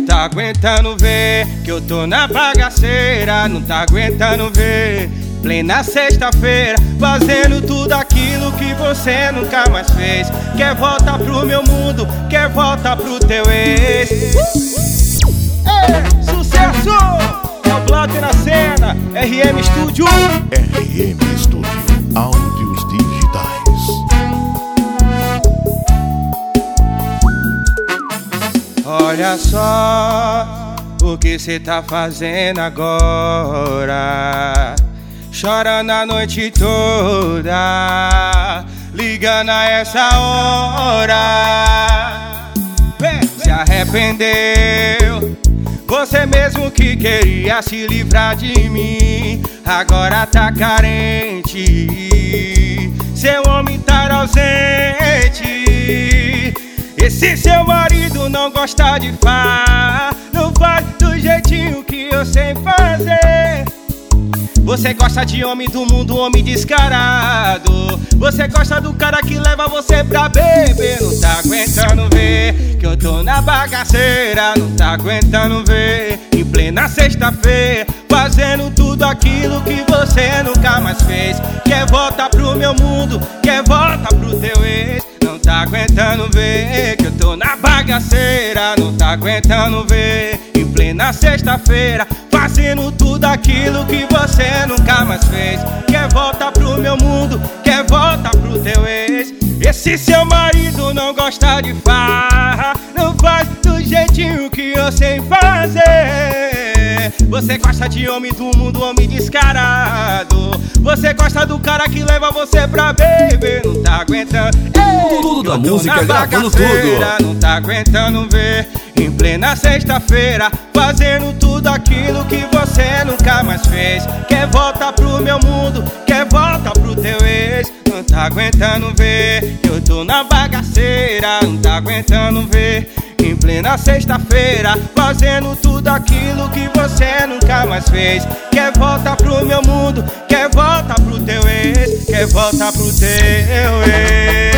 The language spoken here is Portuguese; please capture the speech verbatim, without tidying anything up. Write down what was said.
tá aguentando ver que eu tô na bagaceira, não tá aguentando ver. Plena sexta-feira, fazendo tudo aquilo que você nunca mais fez. Quer voltar pro meu mundo, quer voltar pro teu ex. Ei, sucesso! É o Blatter na cena, R M Studio. R M Studio, áudios digitais. Olha só o que cê tá fazendo agora. Chorando a noite toda, ligando a essa hora. Vê, se arrependeu. Você mesmo que queria se livrar de mim, agora tá carente. Seu homem tá ausente. Esse seu marido não gosta de farra, não faz do jeitinho que eu sei fazer. Você gosta de homem do mundo, homem descarado. Você gosta do cara que leva você pra beber. Não tá aguentando ver que eu tô na bagaceira, não tá aguentando ver. Em plena sexta-feira, fazendo tudo aquilo que você nunca mais fez. Quer voltar pro meu mundo, quer voltar pro teu ex. Não tá aguentando ver que eu tô na bagaceira, não tá aguentando ver. Em plena sexta-feira, fazendo tudo aquilo que você nunca mais fez. Quer voltar pro meu mundo, quer voltar pro teu ex. Esse seu marido não gosta de farra, não faz do jeitinho que eu sei fazer. Você gosta de homem do mundo, homem descarado. Você gosta do cara que leva você pra beber. Não tá aguentando. Ei, tudo da música, gravando tudo. Não tá aguentando ver. Em plena sexta-feira, fazendo tudo aquilo que você nunca mais fez. Quer voltar pro meu mundo, quer voltar pro teu ex. Não tá aguentando ver, eu tô na bagaceira. Não tá aguentando ver. Em plena sexta-feira, fazendo tudo aquilo que você nunca mais fez. Quer voltar pro meu mundo, quer voltar pro teu ex. Quer voltar pro teu ex.